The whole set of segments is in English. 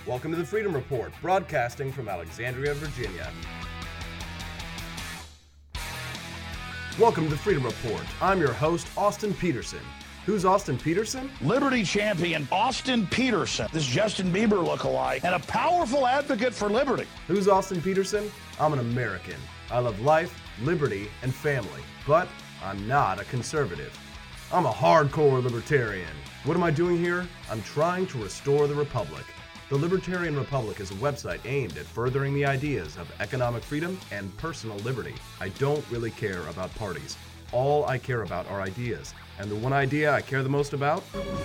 Welcome to the Freedom Report, broadcasting from Alexandria, Virginia. Welcome to the Freedom Report. I'm your host, Austin Peterson. Who's Austin Peterson? Liberty champion Austin Peterson, this Justin Bieber lookalike, and a powerful advocate for liberty. Who's Austin Peterson? I'm an American. I love life, liberty, and family, but I'm not a conservative. I'm a hardcore libertarian. What am I doing here? I'm trying to restore the Republic. The Libertarian Republic is a website aimed at furthering the ideas of economic freedom and personal liberty. I don't really care about parties. All I care about are ideas. And the one idea I care the most about?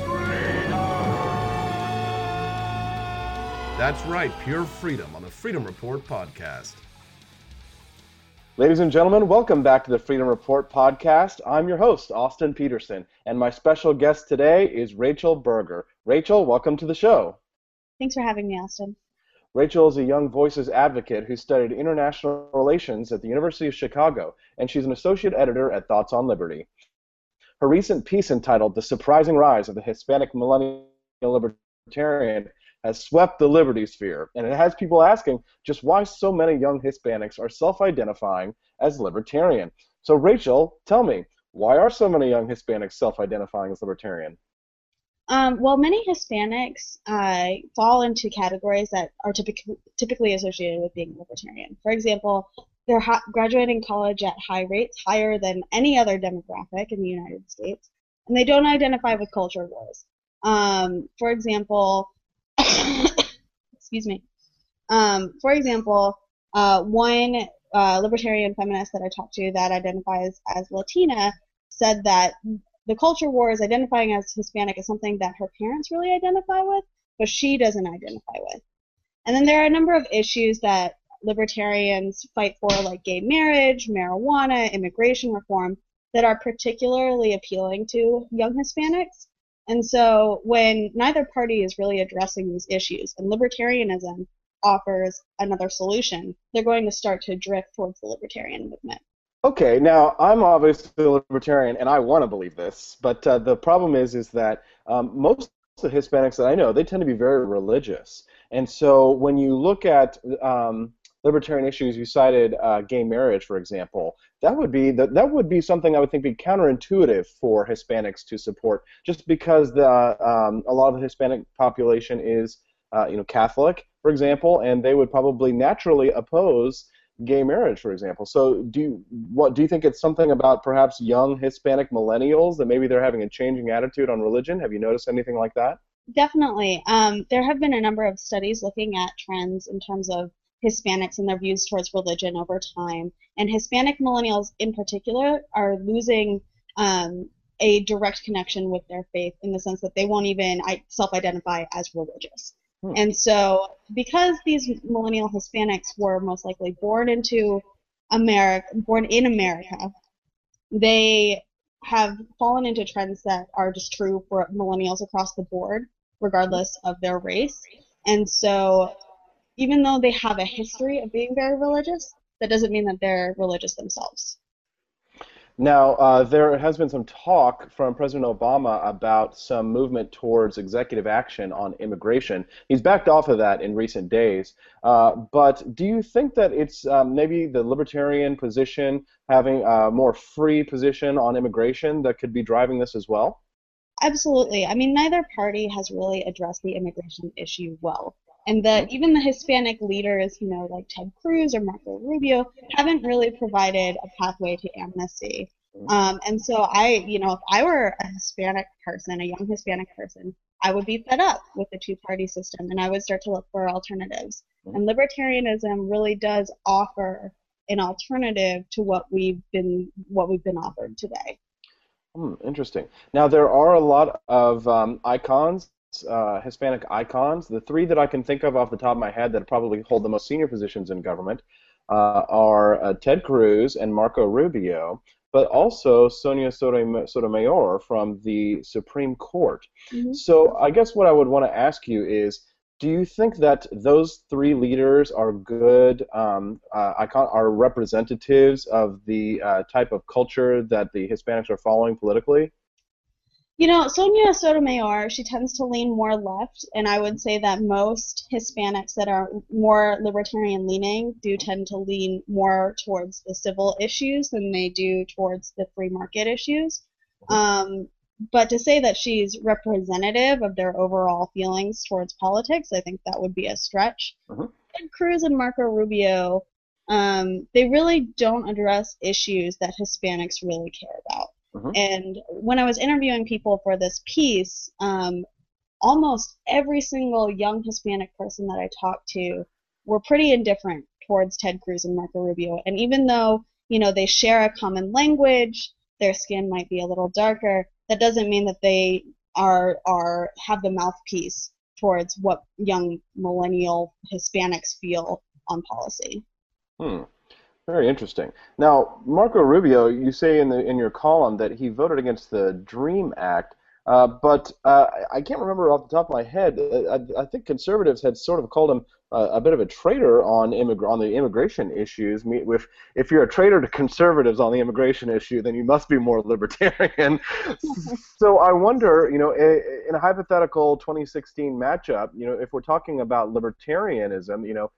That's right, pure freedom on the Freedom Report podcast. Ladies and gentlemen, welcome back to the Freedom Report podcast. I'm your host, Austin Peterson, and my special guest today is Rachel Berger. Rachel, welcome to the show. Thanks for having me, Austin. Rachel is a Young Voices advocate who studied international relations at the University of Chicago, and she's an associate editor at Thoughts on Liberty. Her recent piece entitled The Surprising Rise of the Hispanic Millennial Libertarian has swept the liberty sphere, and it has people asking just why so many young Hispanics are self-identifying as libertarian. So Rachel, tell me, why are so many young Hispanics self-identifying as libertarian? Well, many Hispanics fall into categories that are typically associated with being libertarian. For example, they're graduating college at high rates, higher than any other demographic in the United States, and they don't identify with culture wars. For example, excuse me. For example, one libertarian feminist that I talked to that identifies as Latina said that the culture wars identifying as Hispanic is something that her parents really identify with, but she doesn't identify with. And then there are a number of issues that libertarians fight for, like gay marriage, marijuana, immigration reform, that are particularly appealing to young Hispanics. And so when neither party is really addressing these issues, and libertarianism offers another solution, they're going to start to drift towards the libertarian movement. Okay, now I'm obviously a libertarian, and I want to believe this, but the problem is that most of the Hispanics that I know, they tend to be very religious. And so when you look at libertarian issues, you cited gay marriage, for example, that would be something I would think be counterintuitive for Hispanics to support, just because a lot of the Hispanic population is Catholic, for example, and they would probably naturally oppose gay marriage, for example. So do you think it's something about perhaps young Hispanic millennials that maybe they're having a changing attitude on religion? Have you noticed anything like that? Definitely. There have been a number of studies looking at trends in terms of Hispanics and their views towards religion over time. And Hispanic millennials in particular are losing a direct connection with their faith, in the sense that they won't even self-identify as religious. And so, because these millennial Hispanics were most likely born in America, they have fallen into trends that are just true for millennials across the board, regardless of their race. And so, even though they have a history of being very religious, that doesn't mean that they're religious themselves. Now, there has been some talk from President Obama about some movement towards executive action on immigration. He's backed off of that in recent days. But do you think that it's maybe the libertarian position, having a more free position on immigration, that could be driving this as well? Absolutely. I mean, neither party has really addressed the immigration issue well. And that even the Hispanic leaders, like Ted Cruz or Marco Rubio, haven't really provided a pathway to amnesty. And so if I were a Hispanic person, a young Hispanic person, I would be fed up with the two-party system, and I would start to look for alternatives. And libertarianism really does offer an alternative to what we've been offered today. Interesting. Now, there are a lot of icons, Hispanic icons. The three that I can think of off the top of my head that probably hold the most senior positions in government are Ted Cruz and Marco Rubio, but also Sonia Sotomayor from the Supreme Court. Mm-hmm. So I guess what I would want to ask you is, do you think that those three leaders are good, are representatives of the type of culture that the Hispanics are following politically? Sonia Sotomayor, she tends to lean more left, and I would say that most Hispanics that are more libertarian leaning do tend to lean more towards the civil issues than they do towards the free market issues. But to say that she's representative of their overall feelings towards politics, I think that would be a stretch. Ted Cruz and Marco Rubio, they really don't address issues that Hispanics really care about. And when I was interviewing people for this piece, almost every single young Hispanic person that I talked to were pretty indifferent towards Ted Cruz and Marco Rubio. And even though, they share a common language, their skin might be a little darker, that doesn't mean that they have the mouthpiece towards what young millennial Hispanics feel on policy. Very interesting. Now, Marco Rubio, you say in your column that he voted against the DREAM Act, but I can't remember off the top of my head. I think conservatives had sort of called him a bit of a traitor on the immigration issues. If you're a traitor to conservatives on the immigration issue, then you must be more libertarian. So I wonder, in a hypothetical 2016 matchup, if we're talking about libertarianism,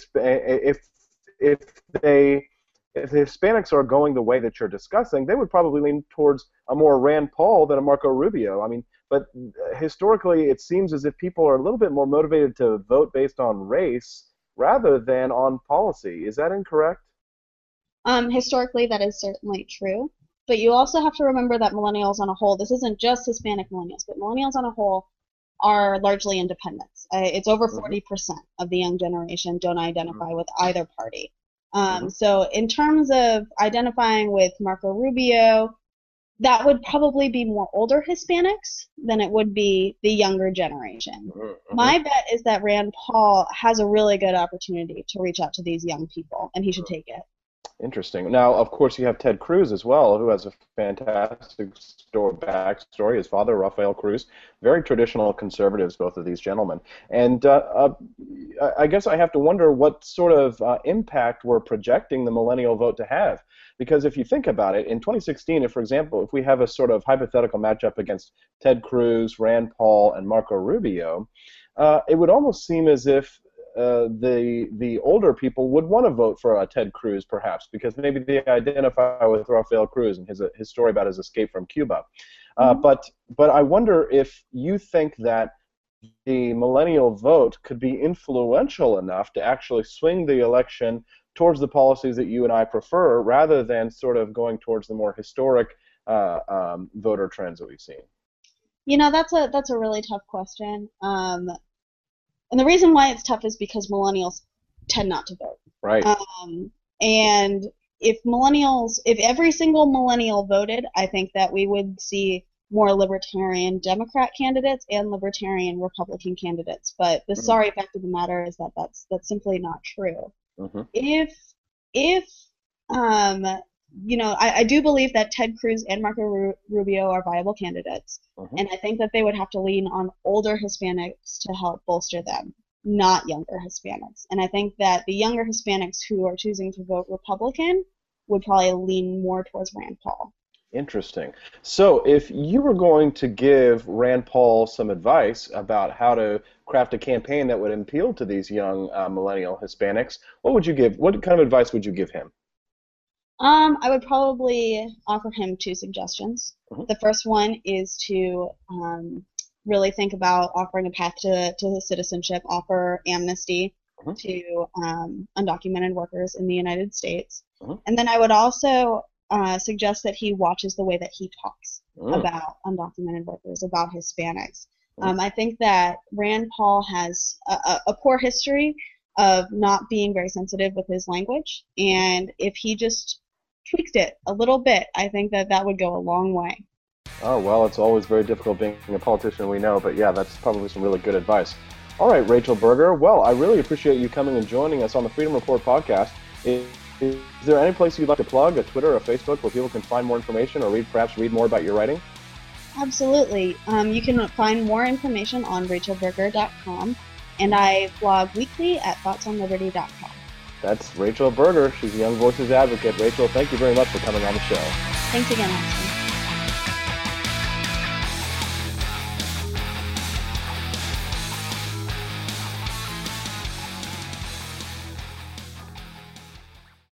if the Hispanics are going the way that you're discussing, they would probably lean towards a more Rand Paul than a Marco Rubio. But historically, it seems as if people are a little bit more motivated to vote based on race rather than on policy. Is that incorrect? Historically, that is certainly true. But you also have to remember that millennials on a whole, this isn't just Hispanic millennials, but millennials on a whole are largely independents. It's over 40% of the young generation don't identify with either party. So in terms of identifying with Marco Rubio, that would probably be more older Hispanics than it would be the younger generation. My bet is that Rand Paul has a really good opportunity to reach out to these young people, and he should take it. Interesting. Now, of course, you have Ted Cruz as well, who has a fantastic backstory. His father, Rafael Cruz, very traditional conservatives, both of these gentlemen. And I guess I have to wonder what sort of impact we're projecting the millennial vote to have. Because if you think about it, in 2016, for example, if we have a sort of hypothetical matchup against Ted Cruz, Rand Paul, and Marco Rubio, it would almost seem as if the older people would want to vote for Ted Cruz, perhaps, because maybe they identify with Rafael Cruz and his story about his escape from Cuba. But I wonder if you think that the millennial vote could be influential enough to actually swing the election towards the policies that you and I prefer, rather than sort of going towards the more historic voter trends that we've seen. That's a really tough question. And the reason why it's tough is because millennials tend not to vote. Right. And if every single millennial voted, I think that we would see more libertarian Democrat candidates and libertarian Republican candidates. But the sorry fact of the matter is that that's simply not true. I do believe that Ted Cruz and Marco Rubio are viable candidates, and I think that they would have to lean on older Hispanics to help bolster them, not younger Hispanics. And I think that the younger Hispanics who are choosing to vote Republican would probably lean more towards Rand Paul. Interesting. So if you were going to give Rand Paul some advice about how to craft a campaign that would appeal to these young millennial Hispanics, what would you give? What kind of advice would you give him? I would probably offer him two suggestions. The first one is to really think about offering a path to citizenship, offer amnesty to undocumented workers in the United States. And then I would also suggest that he watches the way that he talks about undocumented workers, about Hispanics. I think that Rand Paul has a poor history of not being very sensitive with his language, and if he just tweaked it a little bit, I think that would go a long way. Oh, well, it's always very difficult being a politician, we know, but yeah, that's probably some really good advice. All right, Rachel Berger, well, I really appreciate you coming and joining us on the Freedom Report podcast. Is there any place you'd like to plug, a Twitter or a Facebook, where people can find more information or perhaps read more about your writing? Absolutely. You can find more information on rachelberger.com, and I blog weekly at thoughtsonliberty.com. That's Rachel Berger. She's a Young Voices advocate. Rachel, thank you very much for coming on the show. Thanks again, Austin.